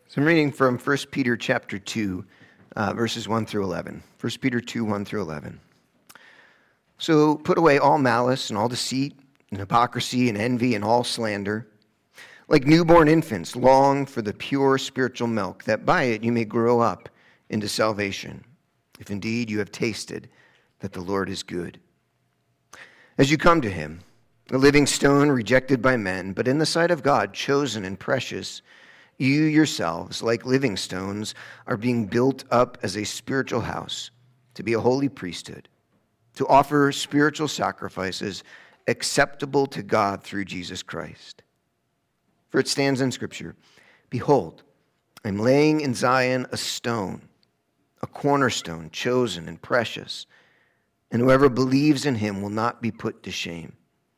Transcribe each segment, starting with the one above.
So I'm reading from 1 Peter chapter 2, verses 1 through 11. 1 Peter 2, 1 through 11. So put away all malice and all deceit and hypocrisy and envy and all slander. Like newborn infants, long for the pure spiritual milk, that by it you may grow up into salvation, if indeed you have tasted that the Lord is good. As you come to him, a living stone rejected by men, but in the sight of God chosen and precious, you yourselves, like living stones, are being built up as a spiritual house, to be a holy priesthood, to offer spiritual sacrifices acceptable to God through Jesus Christ. For it stands in Scripture, "Behold, I am laying in Zion a stone, a cornerstone, chosen and precious, and whoever believes in him will not be put to shame."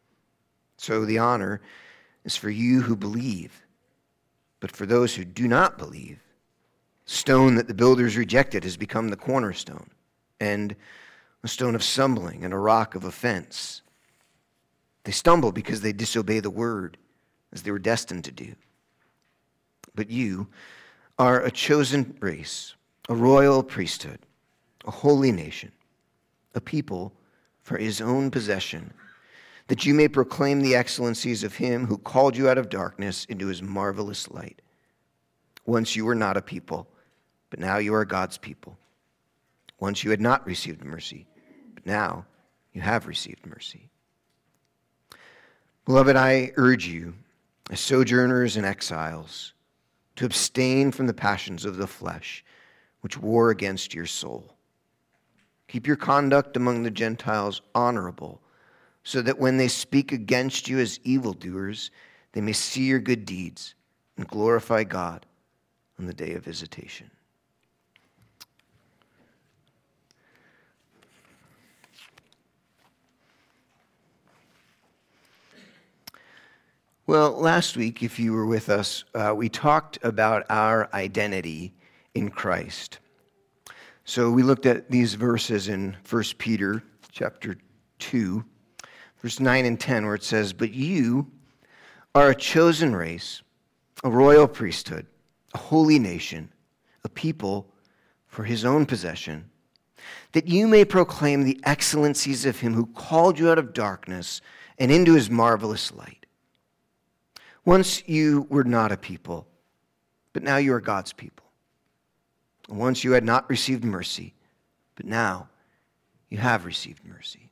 So the honor is for you who believe. But for those who do not believe, stone that the builders rejected has become the cornerstone, and a stone of stumbling and a rock of offense. They stumble because they disobey the word, as they were destined to do. But you are a chosen race, a royal priesthood, a holy nation, a people for his own possession, that you may proclaim the excellencies of him who called you out of darkness into his marvelous light. Once you were not a people, but now you are God's people. Once you had not received mercy, but now you have received mercy. Beloved, I urge you, as sojourners and exiles, to abstain from the passions of the flesh, which war against your soul. Keep your conduct among the Gentiles honorable, so that when they speak against you as evildoers, they may see your good deeds and glorify God on the day of visitation. Well, last week, if you were with us, we talked about our identity in Christ. So we looked at these verses in 1 Peter chapter 2, verse 9 and 10, where it says, "But you are a chosen race, a royal priesthood, a holy nation, a people for his own possession, that you may proclaim the excellencies of him who called you out of darkness and into his marvelous light. Once you were not a people, but now you are God's people. Once you had not received mercy, but now you have received mercy."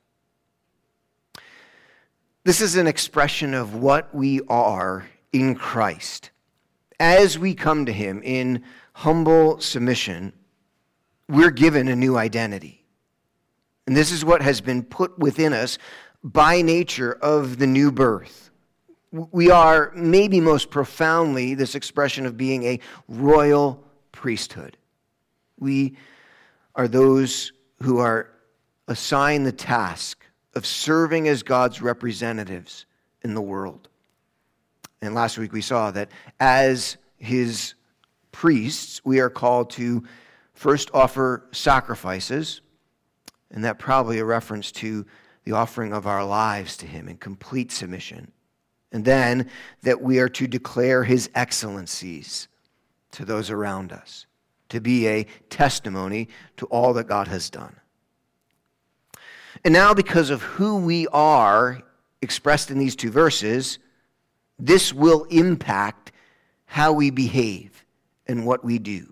This is an expression of what we are in Christ. As we come to him in humble submission, we're given a new identity. And this is what has been put within us by nature of the new birth. We are maybe most profoundly this expression of being a royal priesthood. We are those who are assigned the task of serving as God's representatives in the world. And last week we saw that as his priests, we are called to first offer sacrifices, and that probably a reference to the offering of our lives to him in complete submission. And then that we are to declare his excellencies to those around us, to be a testimony to all that God has done. And now, because of who we are expressed in these two verses, this will impact how we behave and what we do.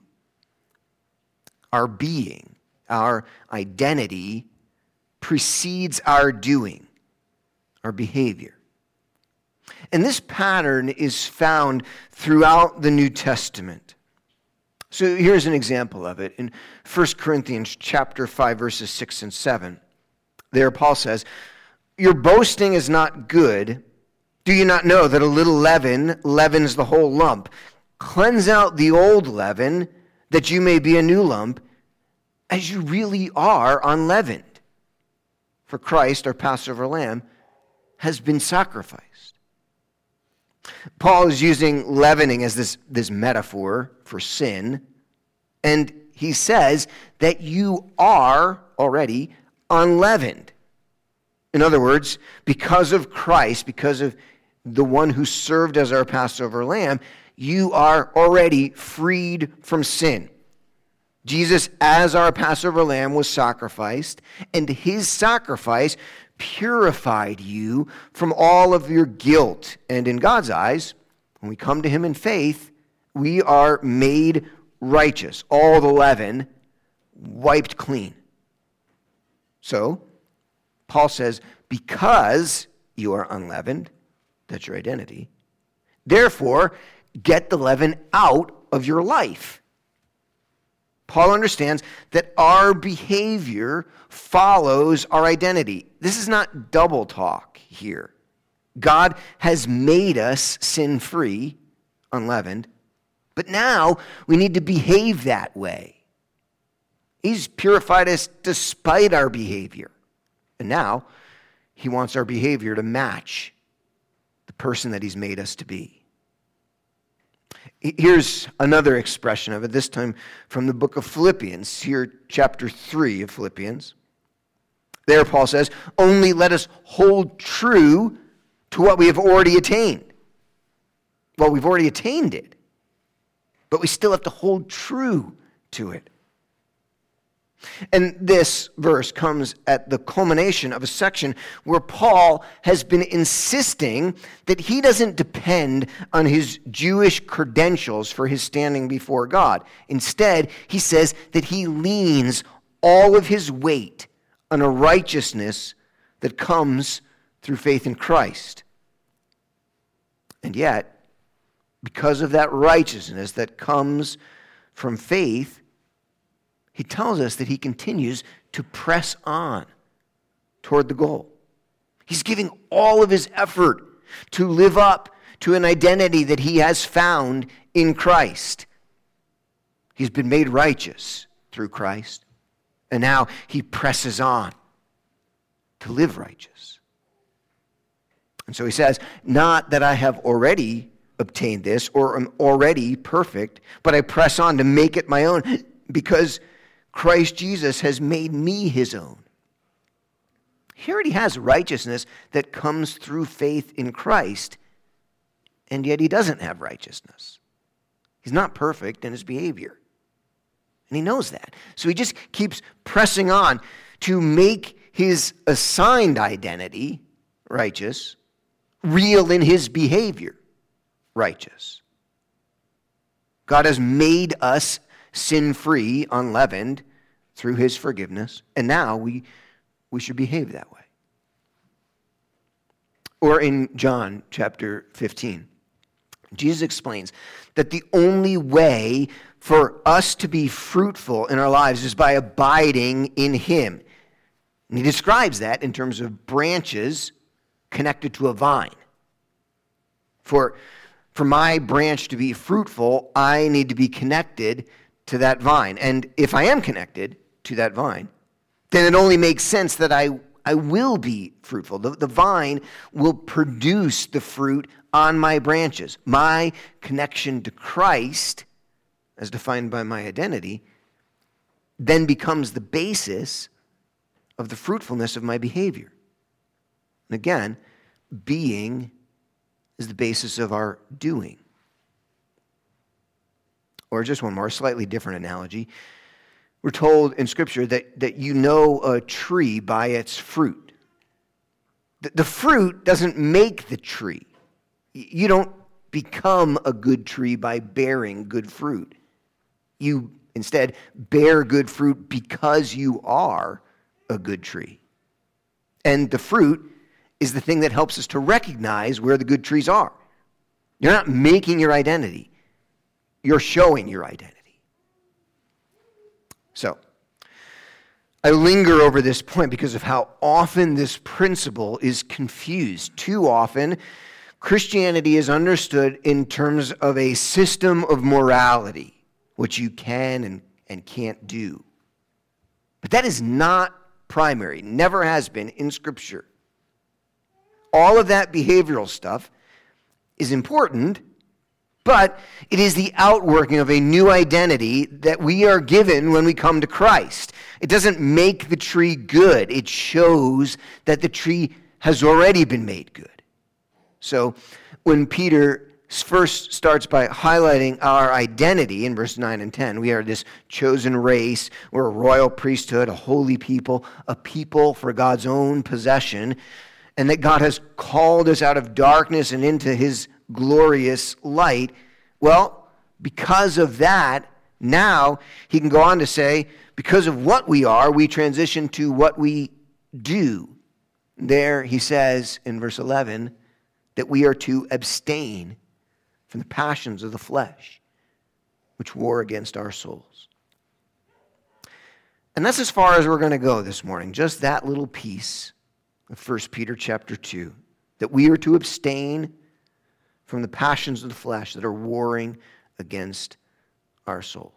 Our being, our identity, precedes our doing, our behavior. And this pattern is found throughout the New Testament. So here's an example of it. In 1 Corinthians chapter 5, verses 6 and 7, there Paul says, "Your boasting is not good. Do you not know that a little leaven leavens the whole lump? Cleanse out the old leaven, that you may be a new lump, as you really are unleavened. For Christ, our Passover lamb, has been sacrificed." Paul is using leavening as this metaphor for sin, and he says that you are already unleavened. In other words, because of Christ, because of the one who served as our Passover lamb, you are already freed from sin. Jesus, as our Passover lamb, was sacrificed, and his sacrifice purified you from all of your guilt. And in God's eyes, when we come to him in faith, we are made righteous. All the leaven wiped clean. So, Paul says, because you are unleavened, that's your identity, therefore, get the leaven out of your life. Paul understands that our behavior follows our identity. This is not double talk here. God has made us sin-free, unleavened, but now we need to behave that way. He's purified us despite our behavior. And now he wants our behavior to match the person that he's made us to be. Here's another expression of it, this time from the book of Philippians, here chapter 3 of Philippians. There Paul says, only let us hold true to what we have already attained. Well, we've already attained it, but we still have to hold true to it. And this verse comes at the culmination of a section where Paul has been insisting that he doesn't depend on his Jewish credentials for his standing before God. Instead, he says that he leans all of his weight on a righteousness that comes through faith in Christ. And yet, because of that righteousness that comes from faith, he tells us that he continues to press on toward the goal. He's giving all of his effort to live up to an identity that he has found in Christ. He's been made righteous through Christ, and now he presses on to live righteous. And so he says, not that I have already obtained this or am already perfect, but I press on to make it my own because Christ Jesus has made me his own. He already has righteousness that comes through faith in Christ, and yet he doesn't have righteousness. He's not perfect in his behavior, and he knows that. So he just keeps pressing on to make his assigned identity, righteous, real in his behavior, righteous. God has made us sin-free, unleavened, through his forgiveness, and now we should behave that way. Or in John chapter 15, Jesus explains that the only way for us to be fruitful in our lives is by abiding in him. And he describes that in terms of branches connected to a vine. For my branch to be fruitful, I need to be connected to that vine. And if I am connected to that vine, then it only makes sense that I will be fruitful. The vine will produce the fruit on my branches. My connection to Christ, as defined by my identity, then becomes the basis of the fruitfulness of my behavior. And again, being is the basis of our doing. Or just one more, slightly different analogy. We're told in Scripture that you know a tree by its fruit. The fruit doesn't make the tree. You don't become a good tree by bearing good fruit. You instead bear good fruit because you are a good tree. And the fruit is the thing that helps us to recognize where the good trees are. You're not making your identity. You're showing your identity. So, I linger over this point because of how often this principle is confused. Too often, Christianity is understood in terms of a system of morality, which you can and can't do. But that is not primary, never has been in Scripture. All of that behavioral stuff is important, but it is the outworking of a new identity that we are given when we come to Christ. It doesn't make the tree good. It shows that the tree has already been made good. So when Peter first starts by highlighting our identity in verse 9 and 10. We are this chosen race. We're a royal priesthood, a holy people, a people for God's own possession, and that God has called us out of darkness and into his glorious light. Well, because of that, now he can go on to say, because of what we are, we transition to what we do. There he says in verse 11 that we are to abstain from the passions of the flesh, which war against our souls. And that's as far as we're going to go this morning, just that little piece of 1 Peter chapter 2, that we are to abstain from the passions of the flesh that are warring against our souls.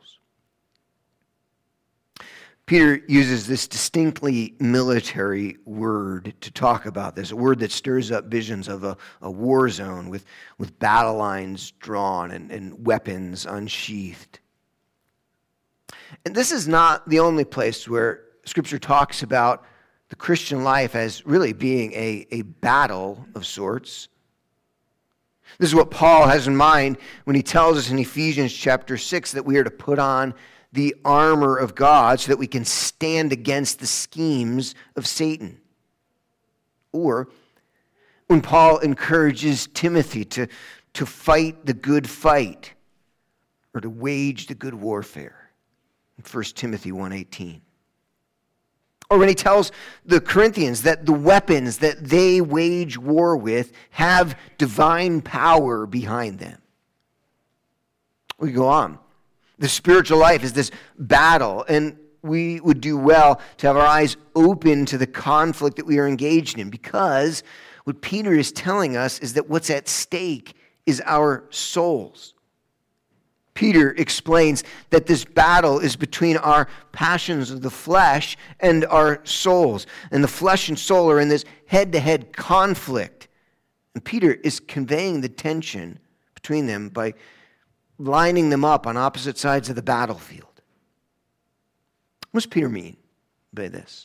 Peter uses this distinctly military word to talk about this, a word that stirs up visions of a war zone with battle lines drawn and weapons unsheathed. And this is not the only place where Scripture talks about the Christian life as really being a battle of sorts. This is what Paul has in mind when he tells us in Ephesians chapter 6 that we are to put on the armor of God so that we can stand against the schemes of Satan. Or when Paul encourages Timothy to fight the good fight or to wage the good warfare in 1 Timothy 1:18. Or when he tells the Corinthians that the weapons that they wage war with have divine power behind them. We go on. The spiritual life is this battle, and we would do well to have our eyes open to the conflict that we are engaged in, because what Peter is telling us is that what's at stake is our souls. Peter explains that this battle is between our passions of the flesh and our souls. And the flesh and soul are in this head-to-head conflict. And Peter is conveying the tension between them by lining them up on opposite sides of the battlefield. What does Peter mean by this?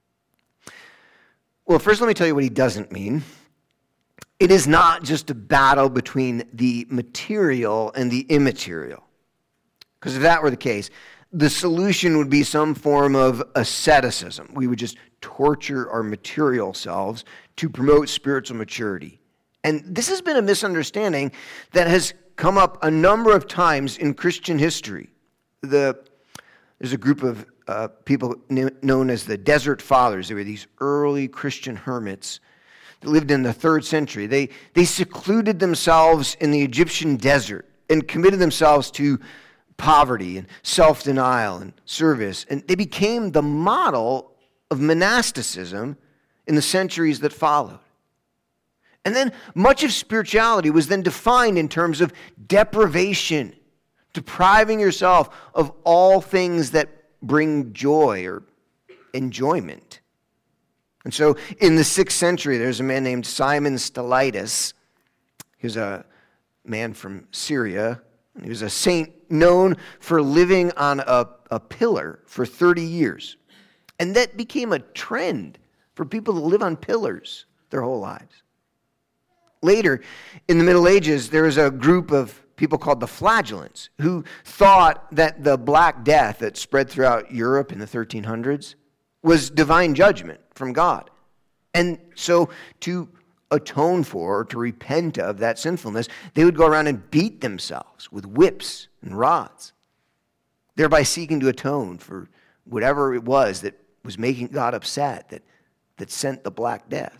Well, first let me tell you what he doesn't mean. It is not just a battle between the material and the immaterial. Because if that were the case, the solution would be some form of asceticism. We would just torture our material selves to promote spiritual maturity. And this has been a misunderstanding that has come up a number of times in Christian history. There's a group of people known as the Desert Fathers. They were these early Christian hermits that lived in the 3rd century. They secluded themselves in the Egyptian desert and committed themselves to poverty and self-denial and service. And they became the model of monasticism in the centuries that followed. And then much of spirituality was then defined in terms of deprivation, depriving yourself of all things that bring joy or enjoyment. And so in the 6th century, there's a man named Simon Stylites. He was a man from Syria. He was a saint known for living on a pillar for 30 years. And that became a trend for people to live on pillars their whole lives. Later, in the Middle Ages, there was a group of people called the Flagellants who thought that the Black Death that spread throughout Europe in the 1300s was divine judgment from God. And so to atone for, or to repent of that sinfulness, they would go around and beat themselves with whips and rods, thereby seeking to atone for whatever it was that was making God upset, that sent the Black Death.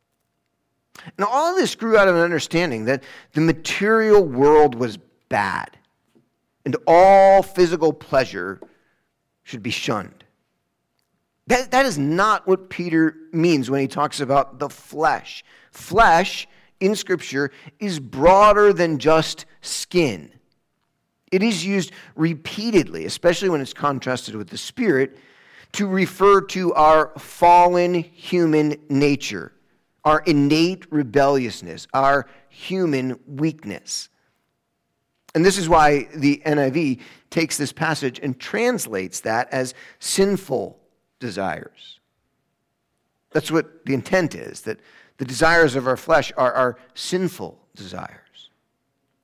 And all of this grew out of an understanding that the material world was bad and all physical pleasure should be shunned. That is not what Peter means when he talks about the flesh. Flesh in Scripture is broader than just skin. It is used repeatedly, especially when it's contrasted with the Spirit, to refer to our fallen human nature, our innate rebelliousness, our human weakness. And this is why the NIV takes this passage and translates that as sinful desires. That's what the intent is, that the desires of our flesh are our sinful desires.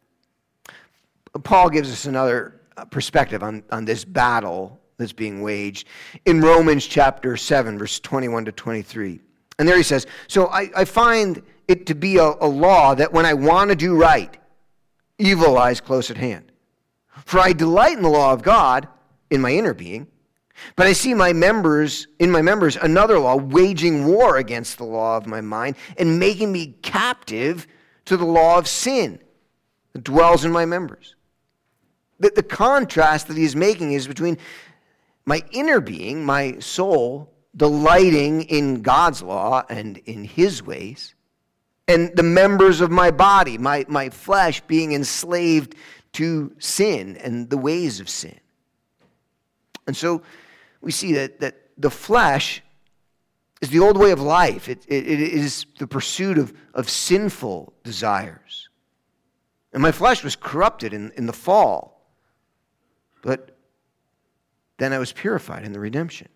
Paul gives us another perspective on this battle that's being waged in Romans chapter 7, verse 21 to 23. And there he says, so I find it to be a law that when I want to do right, evil lies close at hand. For I delight in the law of God in my inner being, but I see in my members another law waging war against the law of my mind and making me captive to the law of sin that dwells in my members. The contrast that he's making is between my inner being, my soul, delighting in God's law and in his ways, and the members of my body, my flesh, being enslaved to sin and the ways of sin. And so we see that the flesh is the old way of life. It is the pursuit of sinful desires. And my flesh was corrupted in the fall. But then I was purified in the redemption.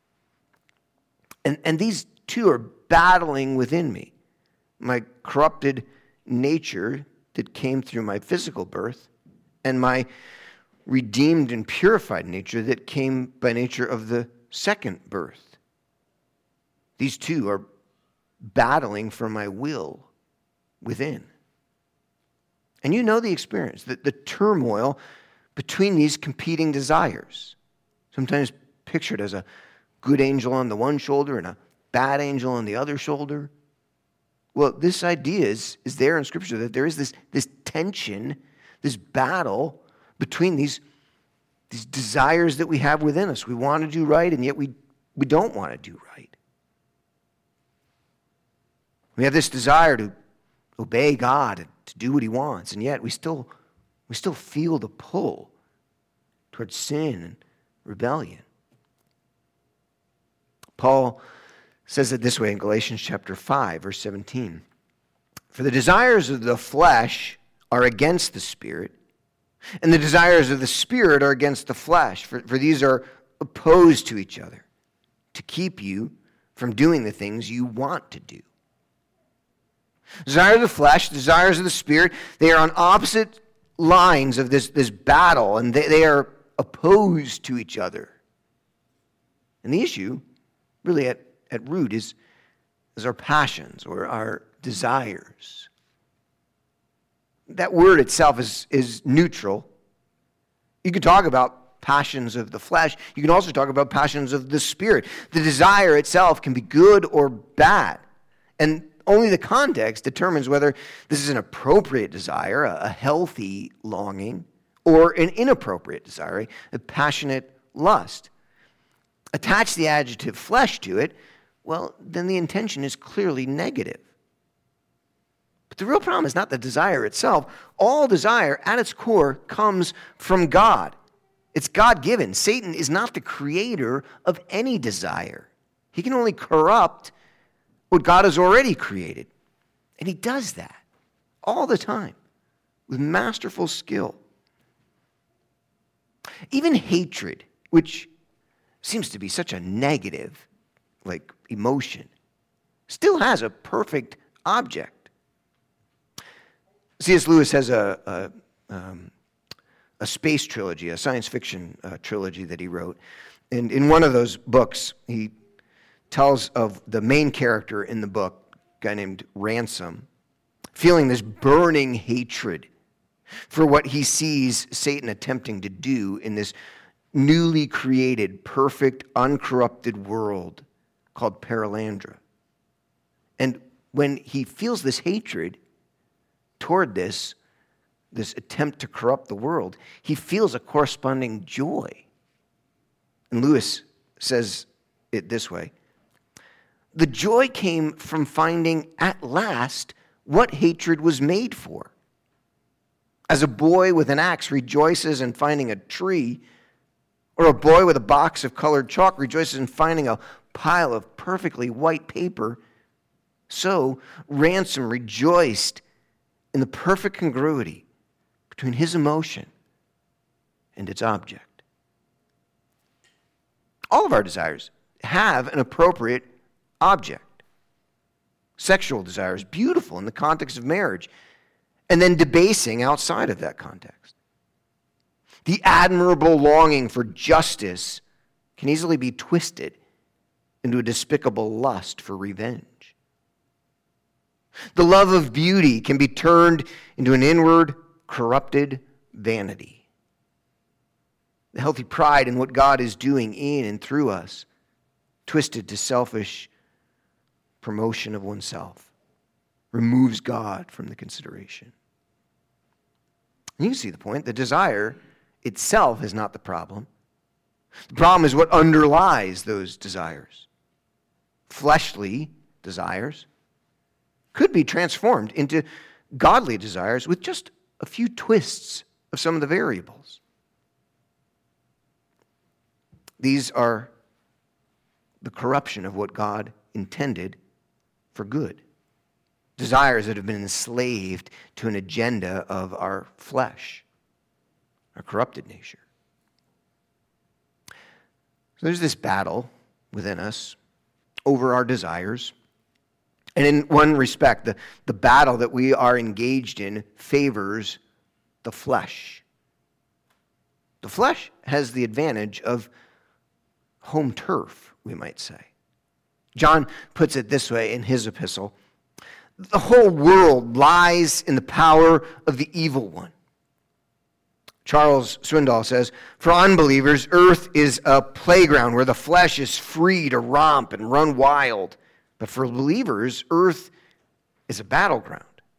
And these two are battling within me. My corrupted nature that came through my physical birth, and my redeemed and purified nature that came by nature of the second birth. These two are battling for my will within. And you know the experience, the turmoil between these competing desires, sometimes pictured as a good angel on the one shoulder and a bad angel on the other shoulder. Well, this idea is there in Scripture, that there is this tension, this battle between these desires that we have within us. We want to do right, and yet we don't want to do right. We have this desire to obey God and to do what he wants, and yet we still feel the pull towards sin and rebellion. Paul says it this way in Galatians chapter 5, verse 17. For the desires of the flesh are against the Spirit, and the desires of the Spirit are against the flesh. For these are opposed to each other, to keep you from doing the things you want to do. Desires of the flesh, desires of the Spirit, they are on opposite lines of this battle, and they are opposed to each other. And the issue, really at root, is our passions or our desires. That word itself is neutral. You can talk about passions of the flesh. You can also talk about passions of the Spirit. The desire itself can be good or bad. And only the context determines whether this is an appropriate desire, a healthy longing, or an inappropriate desire, a passionate lust. Attach the adjective flesh to it, well, then the intention is clearly negative. But the real problem is not the desire itself. All desire, at its core, comes from God. It's God-given. Satan is not the creator of any desire. He can only corrupt what God has already created. And he does that all the time with masterful skill. Even hatred, which seems to be such a negative, emotion, still has a perfect object. C.S. Lewis has a space trilogy, a science fiction trilogy that he wrote. And in one of those books, he tells of the main character in the book, a guy named Ransom, feeling this burning hatred for what he sees Satan attempting to do in this newly created, perfect, uncorrupted world called Paralandra. And when he feels this hatred toward this attempt to corrupt the world, he feels a corresponding joy. And Lewis says it this way: the joy came from finding at last what hatred was made for. As a boy with an axe rejoices in finding a tree, or a boy with a box of colored chalk rejoices in finding a pile of perfectly white paper, so Ransom rejoiced in the perfect congruity between his emotion and its object. All of our desires have an appropriate object. Sexual desire is beautiful in the context of marriage, and then debasing outside of that context. The admirable longing for justice can easily be twisted into a despicable lust for revenge. The love of beauty can be turned into an inward, corrupted vanity. The healthy pride in what God is doing in and through us, twisted to selfish promotion of oneself, removes God from the consideration. You see the point. The desire itself is not the problem. The problem is what underlies those desires. Fleshly desires could be transformed into godly desires with just a few twists of some of the variables. These are the corruption of what God intended for good. Desires that have been enslaved to an agenda of our flesh, our corrupted nature. So there's this battle within us over our desires. And in one respect, the battle that we are engaged in favors the flesh. The flesh has the advantage of home turf, we might say. John puts it this way in his epistle: the whole world lies in the power of the evil one. Charles Swindoll says, for unbelievers, earth is a playground where the flesh is free to romp and run wild. But for believers, earth is a battleground.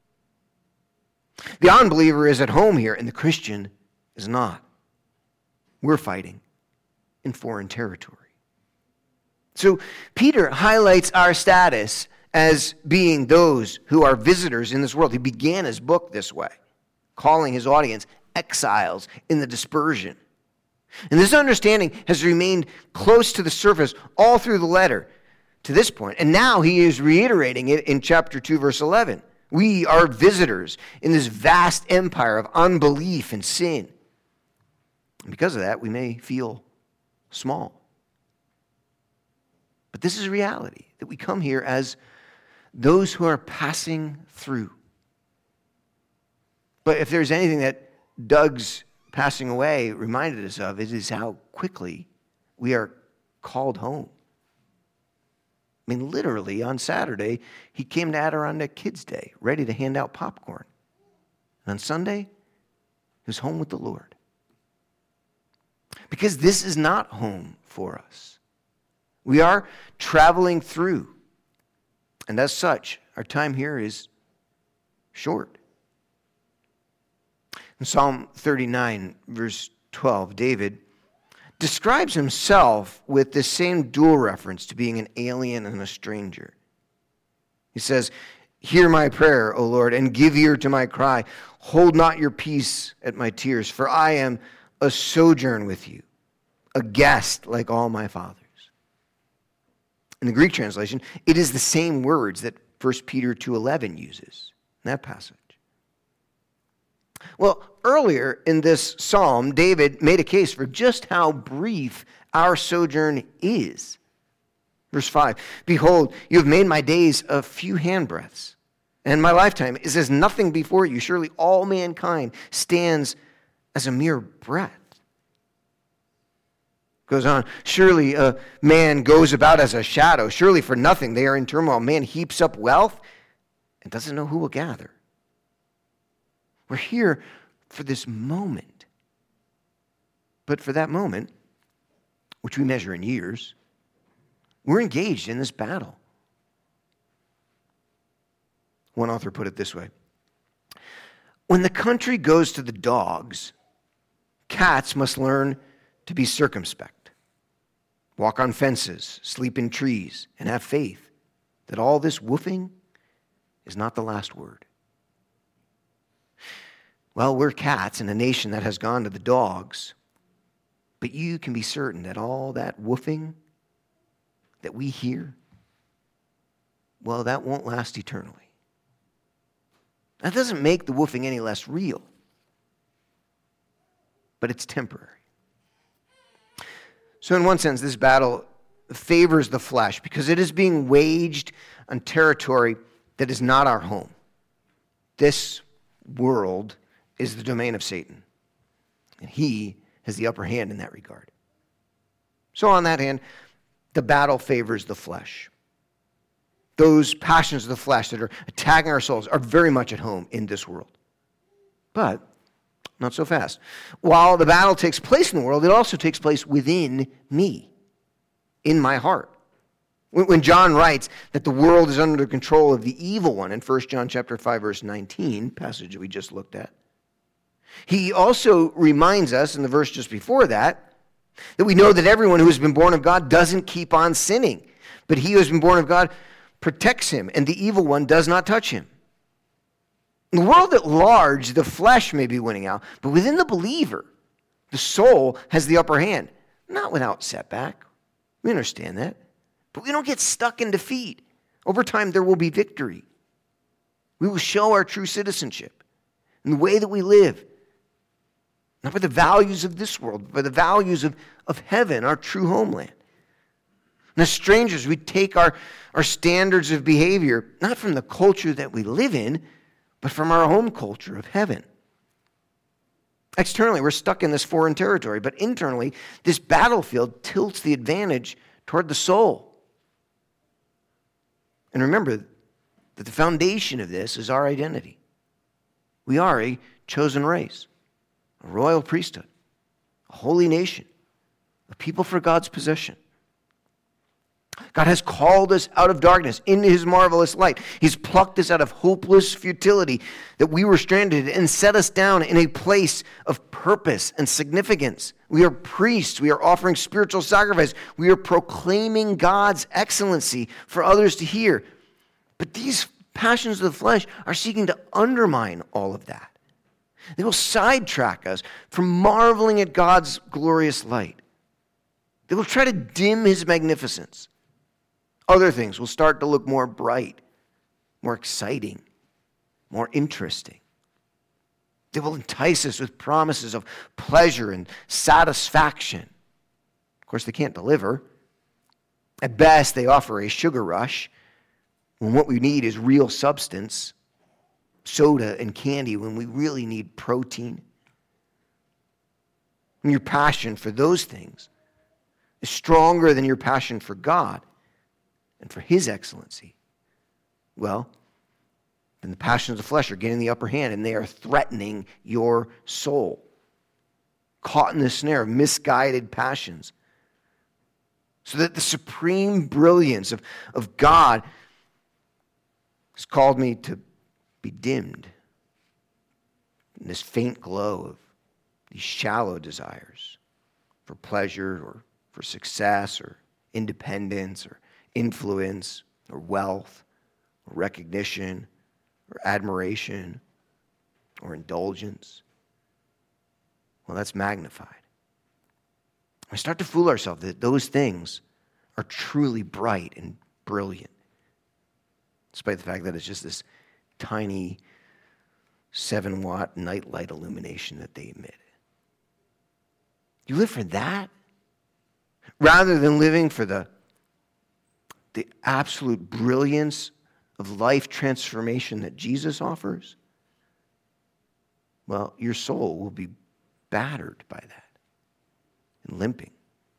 The unbeliever is at home here, and the Christian is not. We're fighting in foreign territory. So Peter highlights our status as being those who are visitors in this world. He began his book this way, calling his audience exiles in the dispersion. And this understanding has remained close to the surface all through the letter to this point. And now he is reiterating it in chapter 2, verse 11. We are visitors in this vast empire of unbelief and sin. And because of that, we may feel small. But this is reality, that we come here as those who are passing through. But if there's anything that Doug's passing away reminded us of, it is how quickly we are called home. I mean, literally, on Saturday, he came to Adirondack Kids Day, ready to hand out popcorn. And on Sunday, he was home with the Lord. Because this is not home for us. We are traveling through. And as such, our time here is short. In Psalm 39, verse 12, David describes himself with this same dual reference to being an alien and a stranger. He says, hear my prayer, O Lord, and give ear to my cry. Hold not your peace at my tears, for I am a sojourn with you, a guest like all my fathers. In the Greek translation, it is the same words that 1 Peter 2:11 uses in that passage. Well, earlier in this psalm, David made a case for just how brief our sojourn is. Verse 5, behold, you have made my days a few handbreadths, and my lifetime is as nothing before you. Surely all mankind stands as a mere breath. Goes on, surely a man goes about as a shadow. Surely for nothing they are in turmoil. Man heaps up wealth and doesn't know who will gather. We're here for this moment. But for that moment, which we measure in years, we're engaged in this battle. One author put it this way: when the country goes to the dogs, cats must learn to be circumspect, walk on fences, sleep in trees, and have faith that all this woofing is not the last word. Well, we're cats in a nation that has gone to the dogs, but you can be certain that all that woofing that we hear, well, that won't last eternally. That doesn't make the woofing any less real, but it's temporary. So in one sense, this battle favors the flesh because it is being waged on territory that is not our home. This world is the domain of Satan. And he has the upper hand in that regard. So on that hand, the battle favors the flesh. Those passions of the flesh that are attacking our souls are very much at home in this world. But not so fast. While the battle takes place in the world, it also takes place within me, in my heart. When John writes that the world is under the control of the evil one in 1 John chapter 5, verse 19, passage that we just looked at, he also reminds us in the verse just before that we know that everyone who has been born of God doesn't keep on sinning, but he who has been born of God protects him, and the evil one does not touch him. In the world at large, the flesh may be winning out, but within the believer, the soul has the upper hand. Not without setback. We understand that. But we don't get stuck in defeat. Over time, there will be victory. We will show our true citizenship in the way that we live. Not by the values of this world, but by the values of heaven, our true homeland. And as strangers, we take our standards of behavior, not from the culture that we live in, but from our home culture of heaven. Externally, we're stuck in this foreign territory, but internally, this battlefield tilts the advantage toward the soul. And remember that the foundation of this is our identity. We are a chosen race, a royal priesthood, a holy nation, a people for God's possession. God has called us out of darkness into his marvelous light. He's plucked us out of hopeless futility that we were stranded and set us down in a place of purpose and significance. We are priests. We are offering spiritual sacrifice. We are proclaiming God's excellency for others to hear. But these passions of the flesh are seeking to undermine all of that. They will sidetrack us from marveling at God's glorious light. They will try to dim his magnificence. Other things will start to look more bright, more exciting, more interesting. They will entice us with promises of pleasure and satisfaction. Of course, they can't deliver. At best, they offer a sugar rush when what we need is real substance, soda and candy when we really need protein. And your passion for those things is stronger than your passion for God and for his excellency. Well, then the passions of the flesh are getting the upper hand, and they are threatening your soul. Caught in the snare of misguided passions. So that the supreme brilliance of God has called me to be dimmed in this faint glow of these shallow desires for pleasure or for success or independence or influence or wealth or recognition or admiration or indulgence. Well, that's magnified. We start to fool ourselves that those things are truly bright and brilliant, despite the fact that it's just this tiny 7-watt nightlight illumination that they emit. You live for that rather than living for the absolute brilliance of life transformation that Jesus offers. Well, your soul will be battered by that and limping.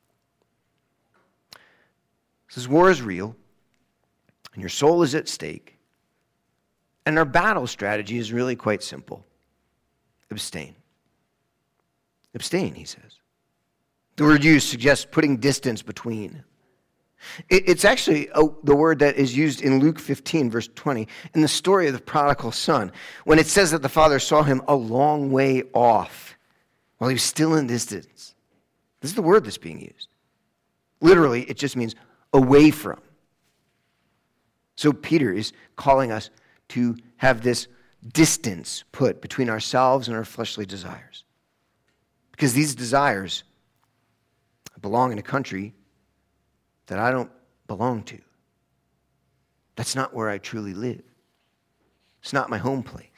This war is real, and your soul is at stake. And our battle strategy is really quite simple. Abstain. Abstain, he says. The word used suggests putting distance between. It's actually the word that is used in Luke 15, verse 20, in the story of the prodigal son, when it says that the father saw him a long way off while he was still in distance. This is the word that's being used. Literally, it just means away from. So Peter is calling us to have this distance put between ourselves and our fleshly desires. Because these desires belong in a country that I don't belong to. That's not where I truly live. It's not my home place.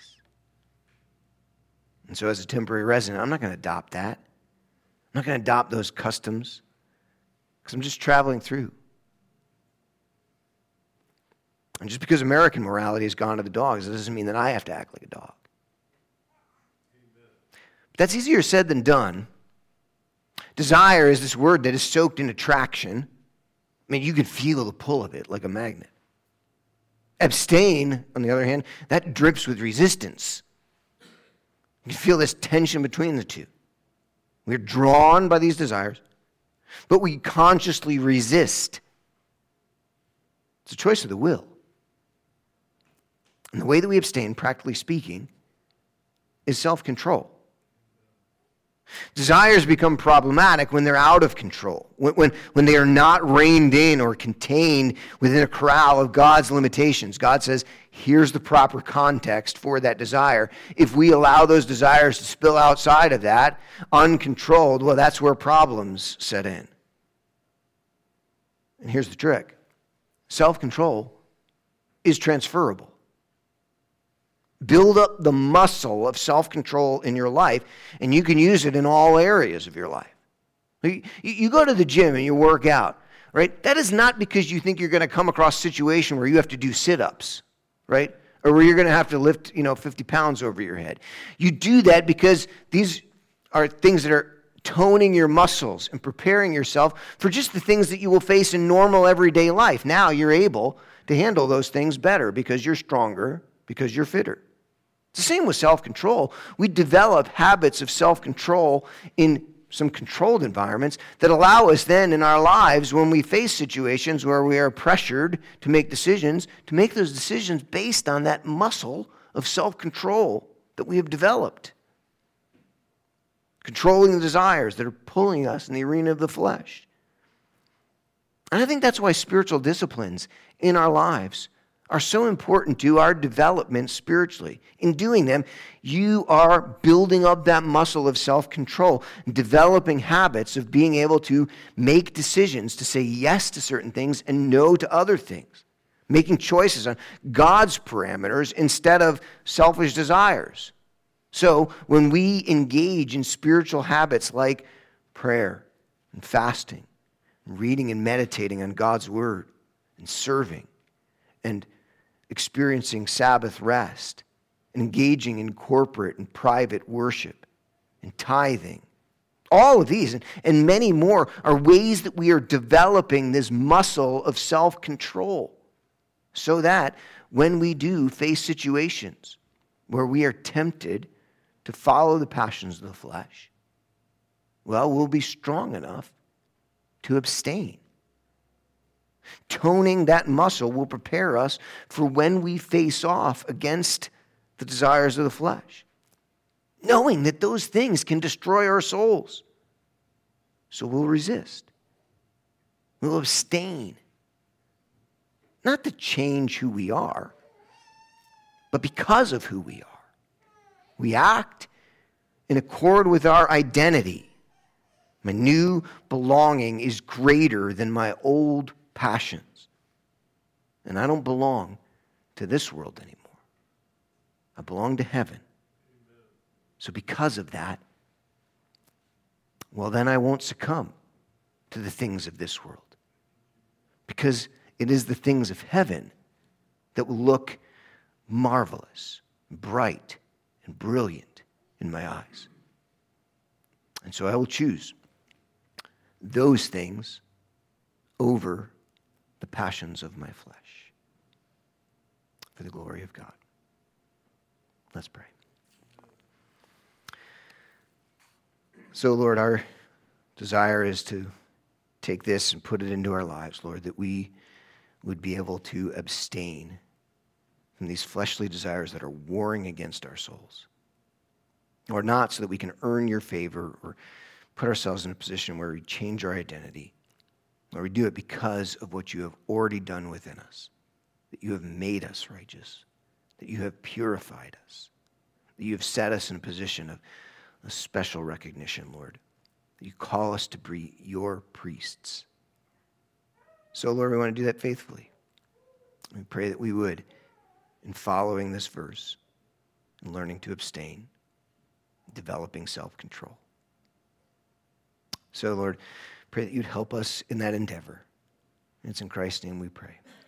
And so as a temporary resident, I'm not going to adopt that. I'm not going to adopt those customs because I'm just traveling through. And just because American morality has gone to the dogs, it doesn't mean that I have to act like a dog. That's easier said than done. Desire is this word that is soaked in attraction. I mean, you can feel the pull of it like a magnet. Abstain, on the other hand, that drips with resistance. You can feel this tension between the two. We're drawn by these desires, but we consciously resist. It's a choice of the will. And the way that we abstain, practically speaking, is self-control. Desires become problematic when they're out of control, when they are not reined in or contained within a corral of God's limitations. God says, here's the proper context for that desire. If we allow those desires to spill outside of that, uncontrolled, well, that's where problems set in. And here's the trick. Self-control is transferable. Build up the muscle of self-control in your life, and you can use it in all areas of your life. You go to the gym and you work out, right? That is not because you think you're going to come across a situation where you have to do sit-ups, right? Or where you're going to have to lift, 50 pounds over your head. You do that because these are things that are toning your muscles and preparing yourself for just the things that you will face in normal everyday life. Now you're able to handle those things better because you're stronger, because you're fitter. It's the same with self-control. We develop habits of self-control in some controlled environments that allow us then in our lives, when we face situations where we are pressured to make decisions, to make those decisions based on that muscle of self-control that we have developed. Controlling the desires that are pulling us in the arena of the flesh. And I think that's why spiritual disciplines in our lives are so important to our development spiritually. In doing them, you are building up that muscle of self-control, developing habits of being able to make decisions, to say yes to certain things and no to other things, making choices on God's parameters instead of selfish desires. So when we engage in spiritual habits like prayer and fasting, and reading and meditating on God's word, and serving, and experiencing Sabbath rest, and engaging in corporate and private worship, and tithing. All of these and many more are ways that we are developing this muscle of self-control so that when we do face situations where we are tempted to follow the passions of the flesh, well, we'll be strong enough to abstain. Toning that muscle will prepare us for when we face off against the desires of the flesh, knowing that those things can destroy our souls. So we'll resist. We'll abstain. Not to change who we are, but because of who we are. We act in accord with our identity. My new belonging is greater than my old passions. And I don't belong to this world anymore. I belong to heaven. So because of that, well, then I won't succumb to the things of this world. Because it is the things of heaven that will look marvelous, bright, and brilliant in my eyes. And so I will choose those things over the passions of my flesh for the glory of God. Let's pray. So, Lord, our desire is to take this and put it into our lives, Lord, that we would be able to abstain from these fleshly desires that are warring against our souls. Or not so that we can earn your favor or put ourselves in a position where we change our identity. Or we do it because of what you have already done within us, that you have made us righteous, that you have purified us, that you have set us in a position of a special recognition, Lord, that you call us to be your priests. So, Lord, we want to do that faithfully. We pray that we would, in following this verse and learning to abstain, developing self-control. So, Lord, pray that you'd help us in that endeavor. And it's in Christ's name we pray.